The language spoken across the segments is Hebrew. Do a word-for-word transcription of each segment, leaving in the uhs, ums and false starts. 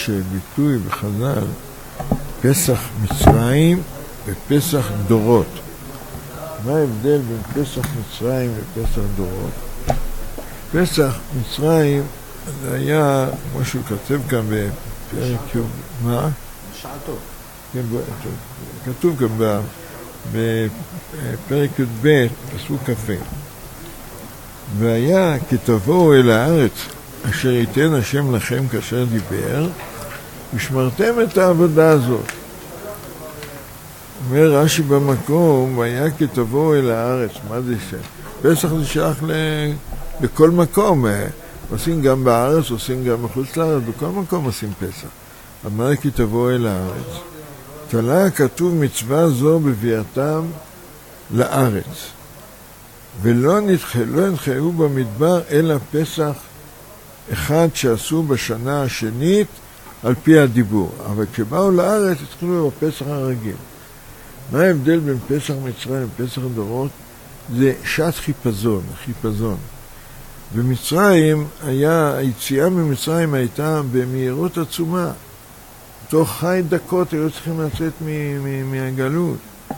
יש ביטוי בחז"ל, פסח מצרים ופסח דורות. מה ההבדל בין פסח מצרים ופסח דורות? פסח מצרים זה היה, כמו שהוא כתב כאן בפרק י', מה? שעתו. כן, כתוב כאן בפרק י' פסוק כ"ה. והיה כי תבואו אל הארץ אשר ייתן השם לכם כאשר דיבר, ושמרתם את העבודה הזאת. אומר רש"י במקום, והיה כי תבואו אל הארץ. מה זה שם? פסח זה שייך ל... לכל מקום. עושים גם בארץ, עושים גם מחוץ לארץ, בכל מקום עושים פסח. אמר כי תבואו אל הארץ. תלה כתוב מצווה זו בביאתם לארץ. ולא נתחייבו במדבר אלא פסח אחד שעשו בשנה השנית על פי הדיבור. אבל כשבאו לארץ התחילו בפסח הרגיל. מה ההבדל בין פסח מצרים ופסח דורות? זה שעת חיפזון, חיפזון. במצרים היה, היציאה ממצרים הייתה במהירות עצומה. תוך חי דקות היו צריכים לצאת מהגלות.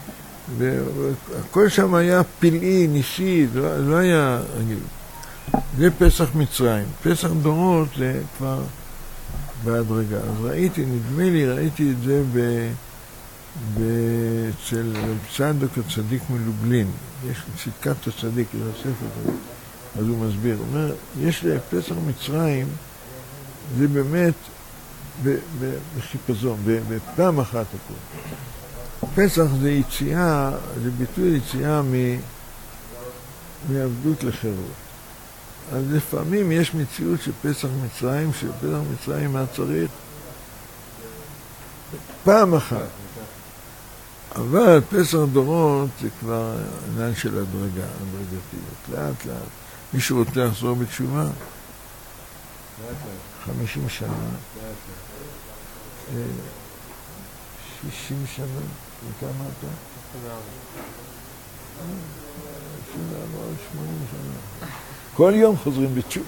והכל שם היה פלאי, ניסי, לא, לא היה רגיל. זה פסח מצרים. פסח דורות זה כבר בהדרגה. אז ראיתי, נדמה לי, ראיתי את זה ב... אצל צדוק הצדיק מלובלין. יש צדקת הצדיק, יש הספר, אז הוא מסביר. הוא אומר, יש לפסח מצרים, זה באמת בחיפזון, בפעם אחת הכל. פסח זה יציאה, זה ביטוי יציאה מעבדות לחירות. אז לפעמים יש מציאות של פסח מצרים, שפסח מצרים מה צריך? פעם אחת. אבל פסח דורות זה כבר עניין של הדרגה, הדרגתיות. לאט לאט. מישהו רוצה לחזור בתשובה? לאט לאט. חמישים שנה. לאט לאט. שישים שנה. וכמה אתה? עשרים וארבע, שמונים שנה. כל יום חוזרים בתשובה.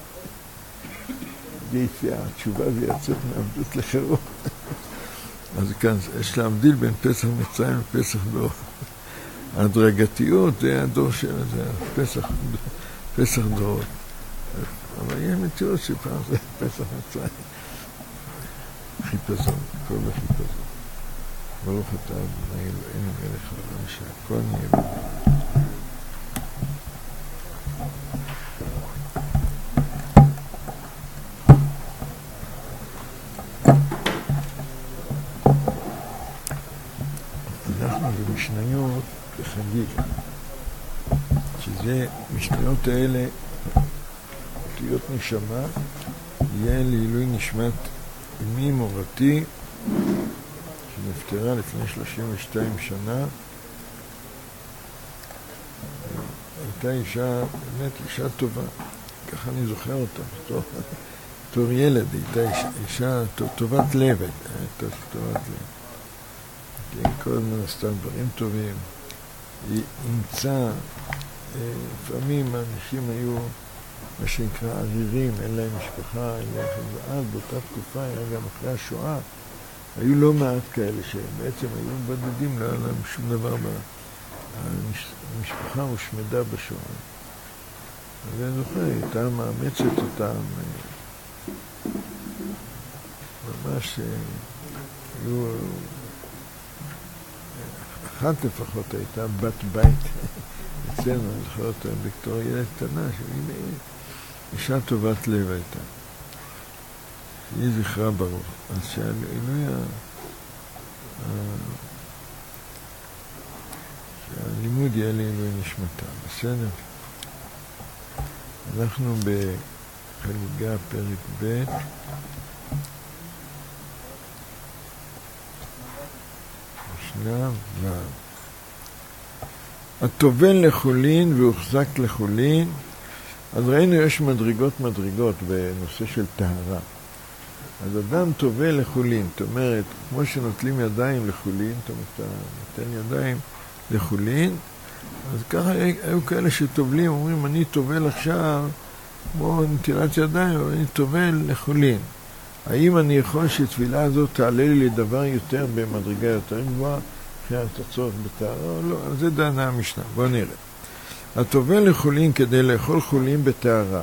זה יציאה, התשובה זה יצאת מעבדות לחירות. אז כאן יש להבדיל בין פסח מצרים ופסח דור. הדרגתיות זה הדור של זה, פסח, פסח דורות. אבל יש מציאות שפעם זה פסח מצרים. חיפזון, כל החיפזון. ברוך אתה אדוני אלוהינו מלך העולם שהכל נהיה בו. אנחנו במשניות בחגיגה, שזה משניות האלה אותיות נשמה, יהיה לעילוי נשמת אמי מורתי שנפטרה לפני שלושים ושתיים שנה. הייתה אישה, באמת אישה טובה, ככה אני זוכר אותה, בתור, בתור ילד, הייתה אישה, אישה טובת לב, הייתה טובת לב. היא כל הזמן עשתה דברים טובים, היא אימצה, לפעמים האנשים היו מה שנקרא ערירים, אין להם משפחה, אין להם חזאה, באותה תקופה, היה גם אחרי השואה, היו לא מעט כאלה שבעצם היו בודדים, לא היה להם שום דבר, המשפחה הושמדה בשואה. אז אני זוכר, היא הייתה מאמצת אותם, ממש היו, אחת לפחות הייתה בת בית אצלנו, אני זוכר אותה בתור ילד קטנה, שהנה אישה טובת לב הייתה. היא זכרה ברוך. אז שהעילוי שהלימוד יהיה לעילוי נשמתה. בסדר? אנחנו בחגיגה פרק ב' משנה ו'. הטובל לחולין והוחזק לחולין. אז ראינו יש מדרגות מדרגות בנושא של טהרה. אז אדם טובל לחולין, זאת אומרת, כמו שנוטלים ידיים לחולין, זאת אומרת, אתה נותן ידיים לחולין, אז ככה היו כאלה שטובלים, אומרים, אני טובל עכשיו, כמו נטילת ידיים, אבל אני טובל לחולין. האם אני יכול שתפילה הזאת תעלה לי לדבר יותר במדרגה יותר גבוהה, מבחינת הצורך בטהרה או לא? אז זה דנה המשנה. בואו נראה. הטובל לחולין כדי לאכול חולין בטהרה,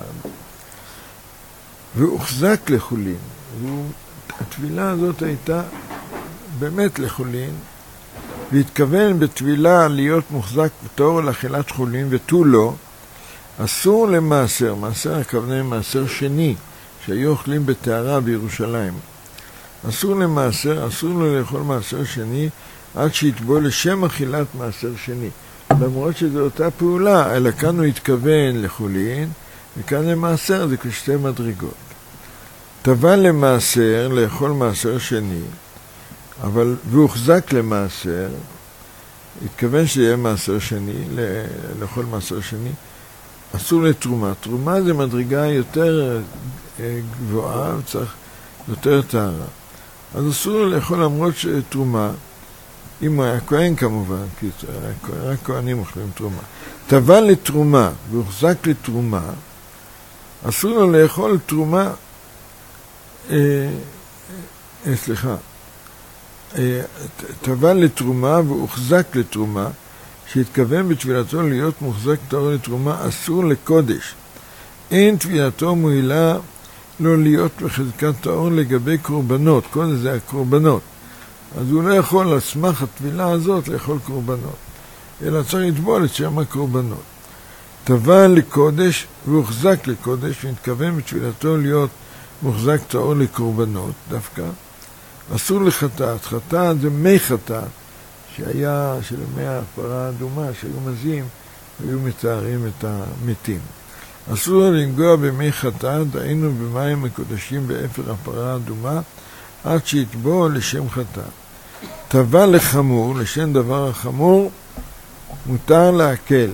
והוחזק לחולין. התפילה הזאת הייתה באמת לחולין, והתכוון בתפילה להיות מוחזק בתור לאכילת חולין ותו לא, אסור למעשר, מעשר הכוונה מעשר שני, שהיו אוכלים בטהרה בירושלים. אסור למעשר, אסור לו לאכול מעשר שני, עד שיטבול לשם אכילת מעשר שני. למרות שזו אותה פעולה, אלא כאן הוא התכוון לחולין, וכאן למעשר זה כשתי מדרגות. טבל למעשר, לאכול מעשר שני, אבל והוחזק למעשר, התכוון שיהיה מעשר שני, לאכול מעשר שני, אסור לתרומה. תרומה זה מדרגה יותר גבוהה, וצריך יותר טהרה. אז אסור לו לאכול למרות שתרומה, אם הוא היה כהן כמובן, כי רק כהנים אוכלים תרומה. טבל לתרומה והוחזק לתרומה, אסור לו לאכול תרומה, אה, אה, סליחה, אה, טבל לתרומה והוחזק לתרומה, שהתכוון בתפילתו להיות מוחזק טהור לתרומה, אסור לקודש. אין תפילתו מועילה לא להיות בחזקת טהור לגבי קורבנות, קודש זה הקורבנות. אז הוא לא יכול על סמך התפילה הזאת לאכול קורבנות, אלא צריך לטבול את שם הקורבנות. טבל לקודש והוחזק לקודש, והתכוון בתפילתו להיות מוחזק טהור לקורבנות דווקא. אסור לחטאת, חטאת זה מי חטאת, שהיה של מי הפרה האדומה, שהיו מזים, היו מתארים את המתים. אסור לנגוע במי חטאת, דהיינו במים מקודשים באפר הפרה האדומה, עד שיטבול לשם חטאת. טבל לחמור, לשם דבר החמור, מותר להקל.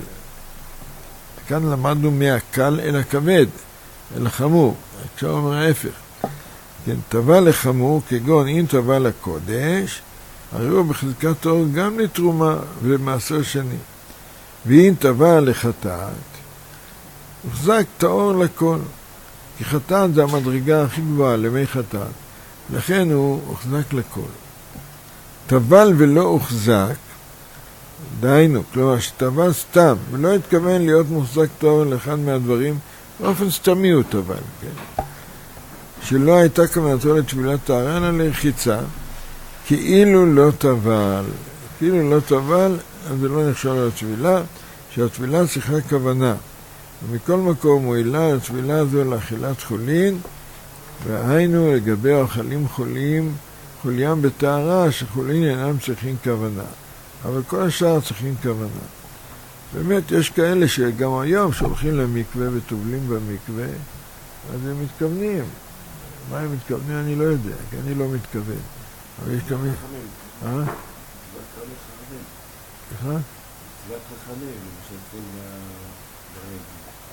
כאן למדנו מהקל אל הכבד, אל החמור. עכשיו אומר ההפך. כן, טבל לחמור, כגון אם טבל לקודש, הרי הוא בחזקת טהור גם לתרומה ולמעשר שני. ואם טבל לחטאת, הוחזק טהור לכל. כי חטאת זה המדרגה הכי גבוהה למי חטאת. לכן הוא הוחזק לכל. טבל ולא הוחזק, דהיינו, כלומר שטבל סתם, ולא התכוון להיות מוחזק טהור לאחד מהדברים, באופן סתמי הוא טבל, כן? שלא הייתה כוונתו לתפילת טהרה, אלא לרחיצה, כאילו לא טבל. כאילו לא טבל, אז זה לא נחשב על התפילה, שהתפילה צריכה כוונה. ומכל מקום מועילה התפילה הזו לאכילת חולין, והיינו לגבי האוכלים חולים, חולים בטהרה, שחולין אינם צריכים כוונה. אבל כל השאר צריכים כוונה. באמת, יש כאלה שגם היום שהולכים למקווה וטובלים במקווה, אז הם מתכוונים. מה הם מתכוונים? אני לא יודע, כי אני לא מתכוון. אבל יש כמה... אה? צוות חכמים. סליחה? צוות חכמים, משתפים ברגל.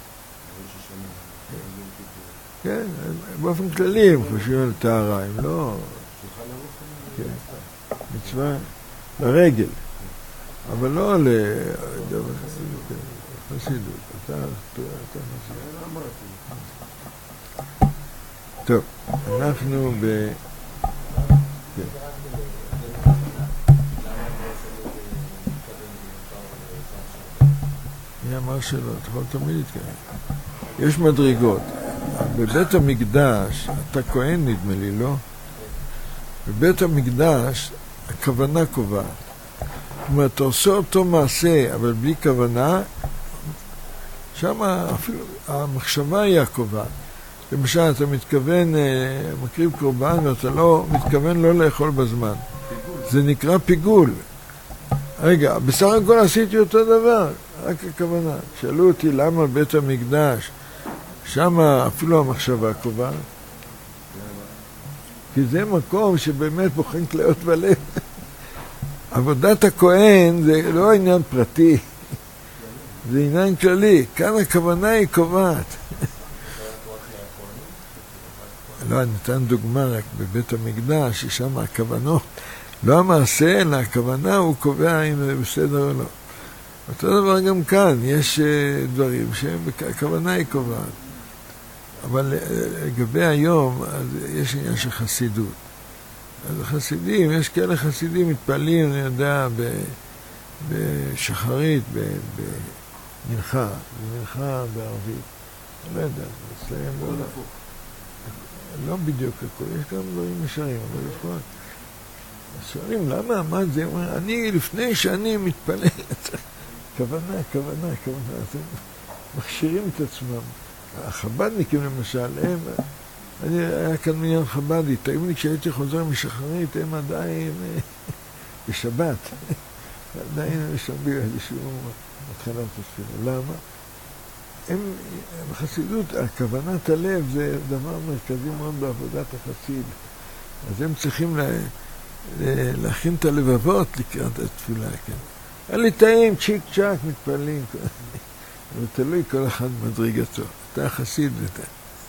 כן, באופן כללי הם חושבים על טהרה, הם לא... מצווה לרגל, אבל לא ל... חסידות, אתה חסידות. טוב, אנחנו ב... מי אמר שלא? אתה יכול תמיד להתקיים. יש מדרגות. בבית המקדש, אתה כהן נדמה לי, לא? בבית המקדש הכוונה קובעת. זאת אומרת, אתה עושה אותו מעשה, אבל בלי כוונה, שם אפילו המחשבה היא הקובעת. למשל, אתה מתכוון, מקריב קורבן, ואתה לא מתכוון לא לאכול בזמן. זה נקרא פיגול. רגע, בסך הכל עשיתי אותו דבר, רק הכוונה. שאלו אותי למה בית המקדש, שם אפילו המחשבה קובעת. כי זה מקום שבאמת בוחן כליות בלב. עבודת הכהן זה לא עניין פרטי, זה עניין כללי. כאן הכוונה היא קובעת. לא, אני נתן דוגמה רק בבית המקדש, ששם הכוונות, לא המעשה, אלא הכוונה הוא קובע אם זה בסדר או לא. אותו דבר גם כאן, יש דברים שהכוונה היא קובעת. אבל לגבי היום, אז יש עניין של חסידות. אז החסידים, יש כאלה חסידים מתפעלים, אני יודע, בשחרית, במנחה, במנחה בערבית. לא יודע, אצלם לא... לא בדיוק הכל, יש גם דברים ישרים, אבל לפחות. אז שואלים, למה? מה זה? אני לפני שאני מתפלל, כוונה, כוונה, כוונה. אז הם מכשירים את עצמם. החבדניקים למשל, הם... אני היה כאן מניין חבדי, תאים לי כשהייתי חוזר משחרית, הם עדיין בשבת. עדיין הם שומעים איזשהו מתחילת התפילה. למה? הם, בחסידות, הכוונת הלב זה דבר מרכזי מאוד בעבודת החסיד. אז הם צריכים לה, להכין את הלבבות לקראת התפילה, כן. הליטאים, צ'יק צ'ק, מתפעלים. אבל תלוי כל אחד מדרגתו. אתה חסיד ואתה.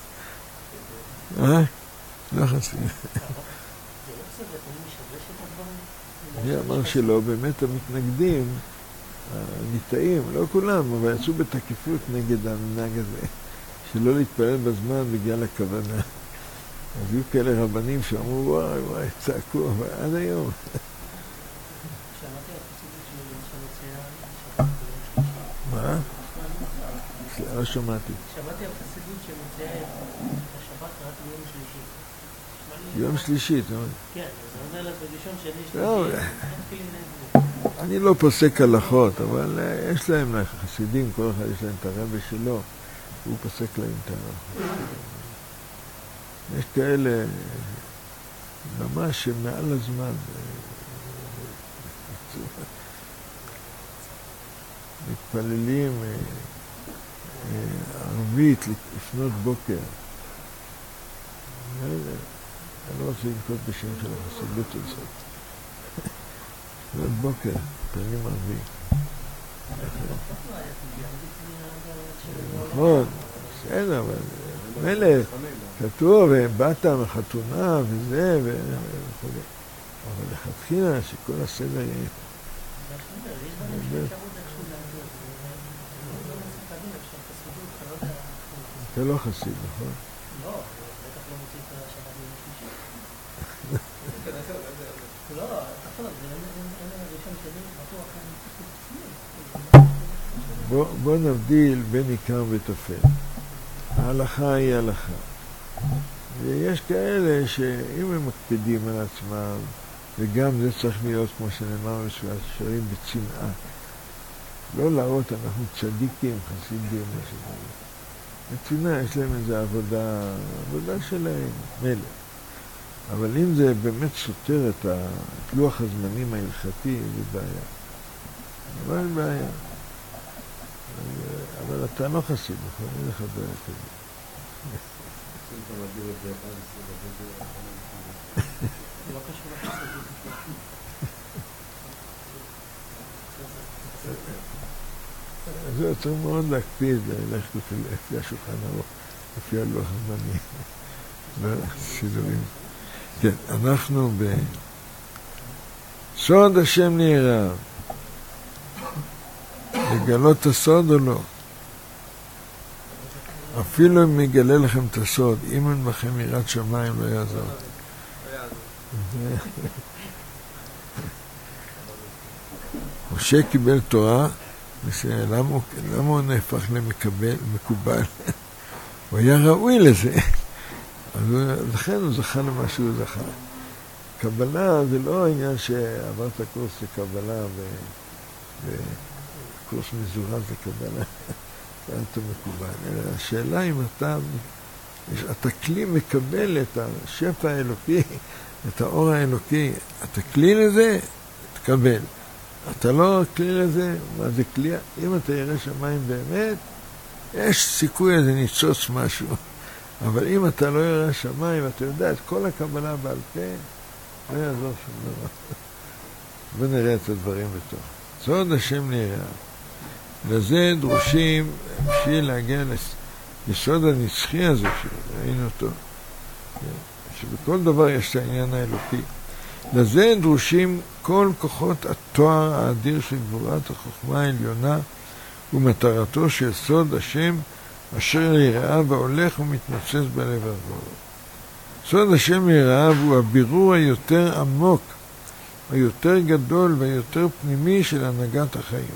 אה? לא חסיד. מי אמר שלא? באמת המתנגדים, הליטאים, לא כולם, אבל יצאו בתקיפות נגד המנהג הזה, שלא להתפלל בזמן בגלל הכוונה. אז היו כאלה רבנים שאמרו, וואי וואי, צעקו, אבל עד היום. מה? לא שמעתי. שמעתי על חסידות שמציעה השבת רק ביום שלישי. ביום שלישי, אתה אומר? כן, זה אומר בראשון שני לא, שלישי. אני לא פוסק הלכות, אבל יש להם חסידים, כל אחד יש להם את הרבי שלו, והוא פוסק להם את ההלכות. יש כאלה ממש מעל הזמן. מתפללים ערבית לפנות בוקר. אני לא רוצה לנקוט בשם של החסידות הזאת. לפנות בוקר, מתפללים ערבית. נכון, בסדר, אבל מלך, כתוב, באת מחתונה וזה וכו'. אבל לכתחילה שכל הסדר יהיה. אתה לא חסיד, נכון? לא, בטח לא מוציא את השבת ביום שלישי. לא, אתה לא, זה אין הראשון שלי, בטוח. בוא נבדיל בין עיקר וטפל. ההלכה היא הלכה. ויש כאלה שאם הם מקפידים על עצמם, וגם זה צריך להיות, כמו שנאמר, שרים בצנעה. לא להראות, אנחנו צדיקים, חסידים, משהו. בצנעה יש להם איזו עבודה, עבודה שלהם, מלך. אבל אם זה באמת סותר את לוח הזמנים ההלכתי, זה בעיה. אבל אין בעיה. אבל אתה לא חסיד, נכון? אין לך בעיה כזה. לא קשור לחסידות. זה צריך מאוד להקפיד, ללכת לפי השולחן ערוך, לפי הלוח הזמנים. סידורים. כן, אנחנו בסוד השם נראה. לגלות את הסוד או לא? אפילו אם יגלה לכם את הסוד, אם אין בכם יראת שמיים לא יעזור. משה קיבל תורה, למה הוא נהפך למקובל? הוא היה ראוי לזה. לכן הוא זכה למה שהוא זכה. קבלה זה לא העניין שעברת קורס לקבלה וקורס מזורז לקבלה. אתה מקובל. השאלה אם אתה, אתה כלי מקבל את השפע האלוקי, את האור האלוקי, אתה כלי לזה, תקבל. אתה לא כלי לזה, מה זה כלי? אם אתה ירא שמיים באמת, יש סיכוי איזה ניצוץ משהו. אבל אם אתה לא ירא שמיים, אתה יודע את כל הקבלה בעל פה, לא יעזור שום דבר. בוא נראה את הדברים בתוך. סוד השם נראה. לזה דרושים בשביל להגיע לסוד הנצחי הזה, שראינו אותו, שבכל דבר יש את העניין האלוקי. לזה דרושים כל כוחות התואר האדיר של גבורת החוכמה העליונה ומטרתו של סוד השם אשר יראה והולך ומתנוסס בלב עבור. סוד השם יראה הוא הבירור היותר עמוק, היותר גדול והיותר פנימי של הנהגת החיים.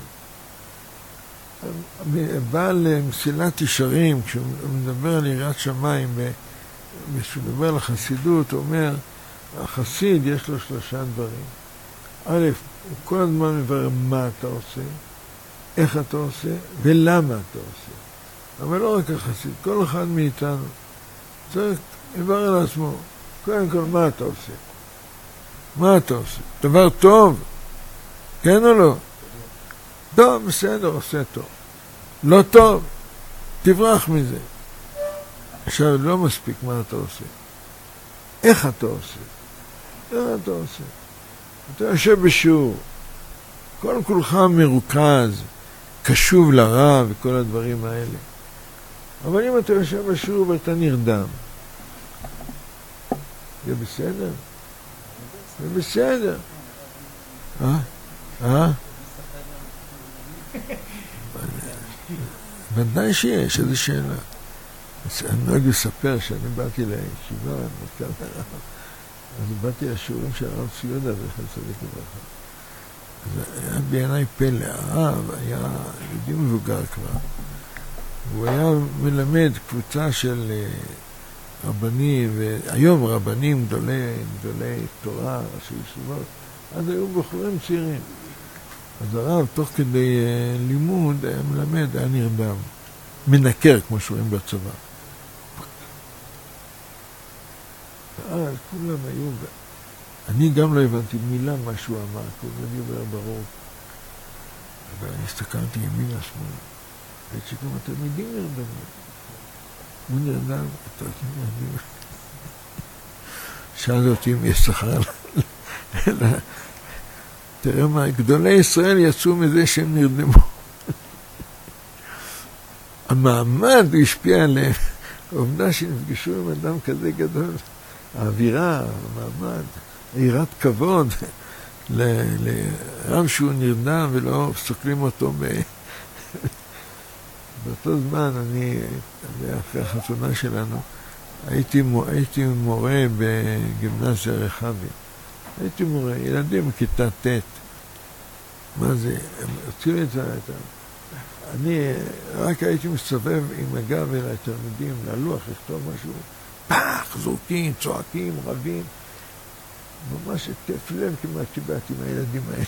בעל מסילת ישרים, כשהוא מדבר על יראת שמיים, כשהוא מדבר על החסידות, הוא אומר, החסיד יש לו שלושה דברים. א', הוא כל הזמן מברר מה אתה עושה, איך אתה עושה ולמה אתה עושה. אבל לא רק החסיד, כל אחד מאיתנו צריך לברר על עצמו, קודם כל מה אתה עושה. מה אתה עושה? דבר טוב? כן או לא? טוב, בסדר, עושה טוב. לא טוב, תברח מזה. עכשיו, לא מספיק מה אתה עושה. איך אתה עושה? איך אתה עושה? אתה יושב בשיעור, כל כולך מרוכז, קשוב לרב וכל הדברים האלה. אבל אם אתה יושב בשיעור ואתה נרדם, זה בסדר? זה בסדר. אה? אה? ודאי שיש, איזו שאלה. אני נוהג לספר שאני באתי לישיבה, אז באתי לשיעורים של הרב ציודה, זכר צדיק לברכה. אז היה בעיניי פלא, הרב היה יהודי מבוגר כבר. הוא היה מלמד קבוצה של רבנים, והיום רבנים גדולי, גדולי תורה, ראשי ישיבות, אז היו בחורים צעירים. אז הרב, תוך כדי לימוד, היה מלמד, היה נרדם. מנקר, כמו שאומרים בצבא. ואז כולם היו... אני גם לא הבנתי מילה מה שהוא אמר, כי הוא דיבר ברור. אבל אני הסתכלתי ימינה שמאלה. ואת שגם התלמידים נרדמים. הוא נרדם, אתה נרדם. שאל אותי אם יש שכר. תראה מה, גדולי ישראל יצאו מזה שהם נרדמו. המעמד השפיע עליהם. העובדה שנפגשו עם אדם כזה גדול. האווירה, המעמד, היראת כבוד לרב שהוא נרדם ולא סוקלים אותו ב... באותו זמן, אני, אחרי החתונה שלנו, הייתי, הייתי מורה בגימנסיה רחבי. הייתי מורה, ילדים בכיתה ט'. מה זה? הם הוציאו את זה, את ה... אני רק הייתי מסתובב עם הגב אל התלמידים, ללוח, לכתוב משהו, פח, זורקים, צועקים, רבים. ממש התקף לב כמעט קיבלתי מהילדים האלה.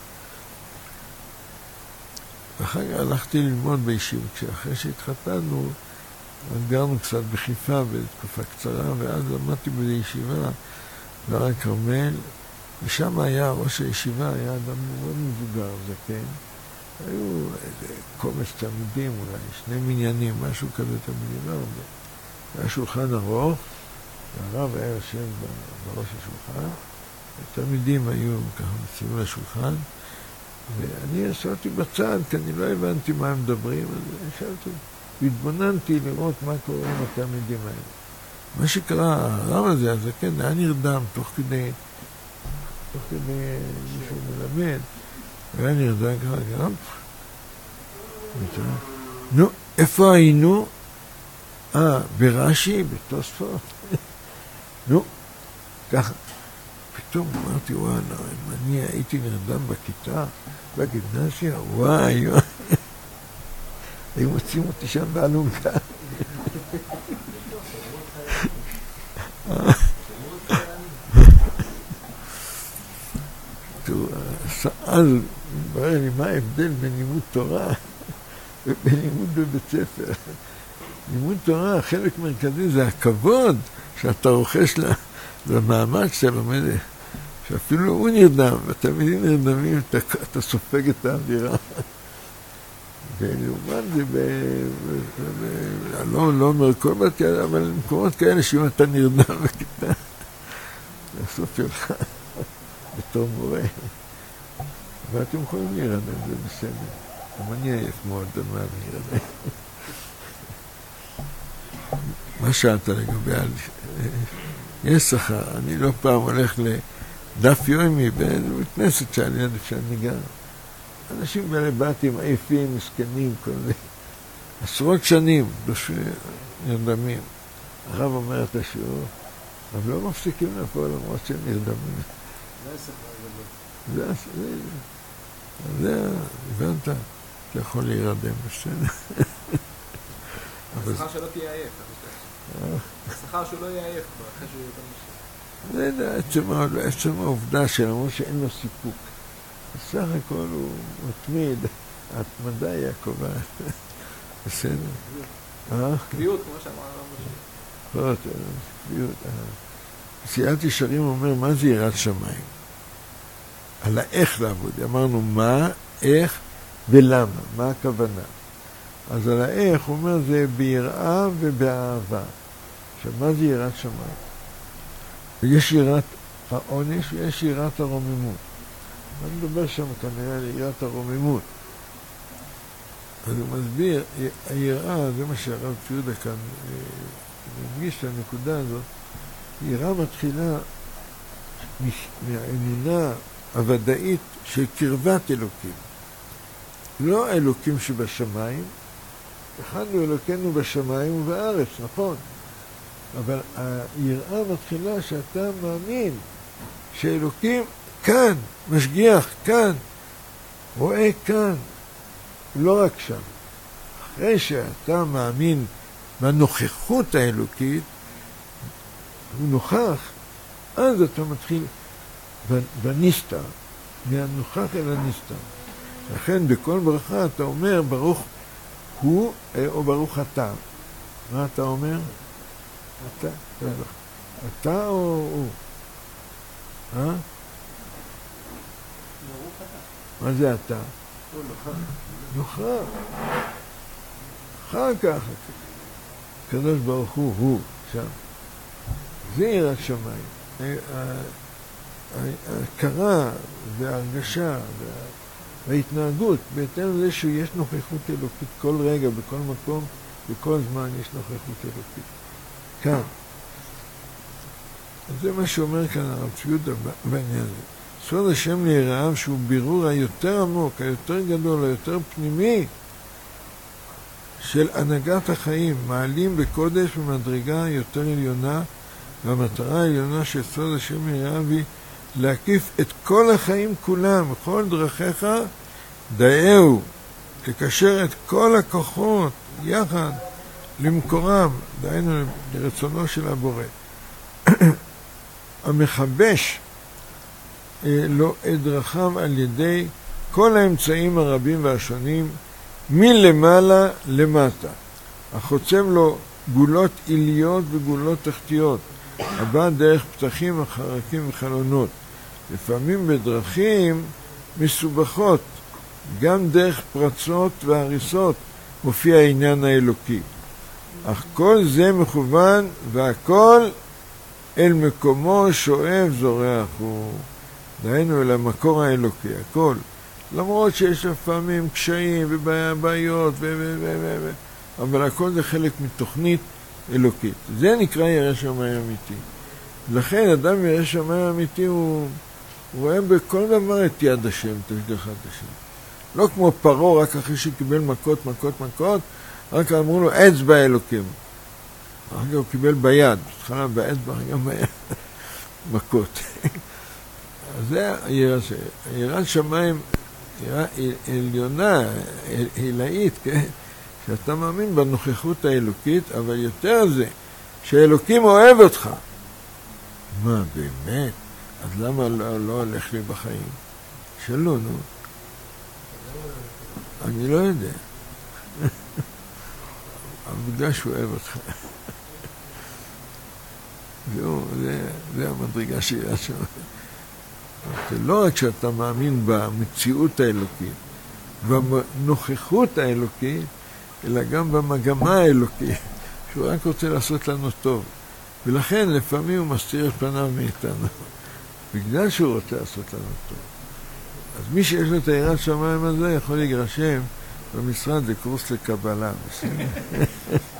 ואחר כך הלכתי ללמוד בישיבה, כשאחרי שהתחתנו, גרנו קצת בחיפה בתקופה קצרה, ואז למדתי בישיבה, בהר הכרמל, ושם היה, ראש הישיבה היה אדם מאוד מבוגר, זקן. היו איזה קומץ תלמידים, אולי שני מניינים, משהו כזה תלמידים, לא הרבה. היה שולחן ארוך, והרב היה יושב בראש השולחן, התלמידים היו ככה מסביב לשולחן, ואני ישבתי בצד, כי אני לא הבנתי מה הם מדברים, אז ישבתי, והתבוננתי לראות מה קורה עם התלמידים האלה. מה שקרה, הרב הזה, אז כן, היה נרדם תוך כדי, תוך כדי מישהו מלמד, והיה נרדם ככה גם. נו, איפה היינו? אה, ברש"י, בתוספות. נו, ככה. פתאום אמרתי, וואלה, אם אני הייתי נרדם בכיתה, בגימנסיה, וואי, וואי. היו מוצאים אותי שם באלונקה. אז מתברר לי מה ההבדל בין לימוד תורה ובין לימוד בבית ספר. לימוד תורה, חלק מרכזי זה הכבוד שאתה רוכש למעמד שאתה לומד, שאפילו הוא נרדם, והתלמידים נרדמים, אתה, אתה סופג את האווירה. ולעומת זה, ב, ב, ב, ב, לא, לא אומר כל בת כאלה, אבל במקומות כאלה שאם אתה נרדם בכיתה, לסוף שלך בתור מורה. ואתם יכולים להירדם, זה בסדר. גם אני עייף מאוד, מה אני ארדם. מה שאלת לגבי, יש שכר, אני לא פעם הולך לדף יומי בכנסת שעל יד שאני גר. אנשים בעלי בתים, עייפים, מסכנים, כל זה. עשרות שנים, נרדמים. הרב אומר את השיעור, אבל לא מפסיקים לפעול למרות שהם נרדמים. זה השפה הגדול. זה, זה, הבנת? אתה יכול להירדם, בסדר? השכר שלא תהיה עייף. השכר שהוא לא יהיה עייף כבר, אחרי שהוא יותר משהו. זה עצם העובדה שלמרות שאין לו סיפוק. בסך הכל הוא מתמיד, ההתמדה היא הקובעת. בסדר? קביעות, כמו שאמר הרב משה. קביעות. נשיאת ישרים אומר, מה זה יראת שמיים? על האיך לעבוד. אמרנו מה, איך ולמה, מה הכוונה. אז על האיך הוא אומר, זה ביראה ובאהבה. עכשיו, מה זה יראת שמיים? יש יראת העונש ויש יראת הרוממות. אני מדבר שם כנראה על יראת הרוממות. אז הוא מסביר, היראה, זה מה שהרב ציודה כאן מדגיש את הנקודה הזאת, יראה מתחילה מהאמונה הוודאית של קרבת אלוקים. לא אלוקים שבשמיים, הכנו אלוקינו בשמיים ובארץ, נכון? אבל היראה מתחילה שאתה מאמין שאלוקים כאן, משגיח כאן, רואה כאן, לא רק שם. אחרי שאתה מאמין בנוכחות האלוקית, הוא נוכח, אז אתה מתחיל בנסתר, מהנוכח אל הנסתר. לכן בכל ברכה אתה אומר ברוך הוא או ברוך אתה. מה אתה אומר? אתה? אתה או הוא? אה? ברוך אתה. מה זה אתה? הוא נוכח. נוכח. אחר כך, הקדוש ברוך הוא, הוא, שם. זה יראת שמיים. ההכרה וההרגשה וההתנהגות, בהתאם לזה שיש נוכחות אלוקית כל רגע, בכל מקום, בכל זמן יש נוכחות אלוקית. כאן. זה מה שאומר כאן הרב ציודה בעניין הזה. סוד השם ליראיו שהוא בירור היותר עמוק, היותר גדול, היותר פנימי של הנהגת החיים, מעלים בקודש במדרגה יותר עליונה, והמטרה העליונה של סוד השם ליראיו היא להקיף את כל החיים כולם, בכל דרכיך דאהו, לקשר את כל הכוחות יחד למקורם, דהיינו לרצונו של הבורא. המחבש לו את דרכיו על ידי כל האמצעים הרבים והשונים, מלמעלה למטה. החוצב לו גולות עיליות וגולות תחתיות, הבא דרך פתחים, החרקים וחלונות. לפעמים בדרכים מסובכות, גם דרך פרצות והריסות, מופיע העניין האלוקי. אך כל זה מכוון והכל אל מקומו שואב זורח הוא. דהיינו אל המקור האלוקי, הכל. למרות שיש לפעמים קשיים ובעיות, ו- ו- ו- ו- ו- אבל הכל זה חלק מתוכנית אלוקית. זה נקרא ירא שמיים אמיתי. לכן אדם ירא שמיים אמיתי הוא, הוא רואה בכל דבר את יד השם, את השגחת השם. לא כמו פרעה, רק אחרי שקיבל מכות, מכות, מכות, רק אמרו לו אצבע אלוקים. אחר כך הוא קיבל ביד, התחלה באצבע, גם ביד, מכות. אז זה יראת שמיים, יראה עליונה, עילאית, כן? שאתה מאמין בנוכחות האלוקית, אבל יותר זה, שאלוקים אוהב אותך. מה, באמת? אז למה לא, לא הולך לי בחיים? שלא, נו. אני לא יודע. אבל בגלל שהוא אוהב אותך. זהו, זה, זה המדרגה שיראת שמיים. זה לא רק שאתה מאמין במציאות האלוקית, במנוכחות האלוקית, אלא גם במגמה האלוקית, שהוא רק רוצה לעשות לנו טוב. ולכן לפעמים הוא מסתיר את פניו מאיתנו, בגלל שהוא רוצה לעשות לנו טוב. אז מי שיש לו את היראת שמיים הזה יכול להירשם במשרד לקורס לקבלה. בסדר?